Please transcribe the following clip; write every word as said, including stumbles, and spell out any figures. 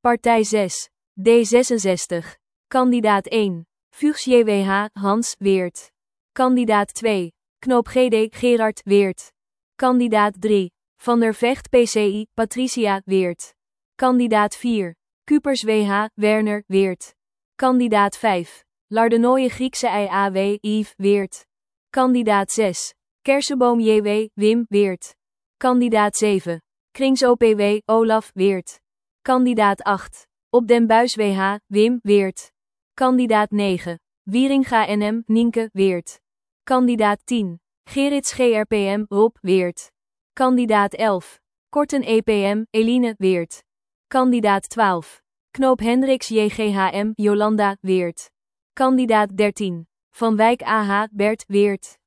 Partij zes. D zesenzestig. Kandidaat één. Vugs J W H. Hans Weert. Kandidaat twee. Knoop G D. Gerard Weert. Kandidaat drie. Van der Vecht P C I. Patricia Weert. Kandidaat vier. Cupers W H. Werner Weert. Kandidaat vijf. Lardenoije Griekse I A W. Yves Weert. Kandidaat zes. Kersenboom J W. Wim Weert. Kandidaat zeven. Krings O P W. Olaf Weert. Kandidaat acht. Op den Buis W H. Wim Weert. Kandidaat negen. Wieringa N M. Nienke Weert. Kandidaat tien. Gerrits G R P M. Rob Weert. Kandidaat elf. Korten E P M. Eline Weert. Kandidaat twaalf. Knoop Hendricks J G H M. Jolanda Weert. Kandidaat dertien. Van Wijk A H. Bert Weert.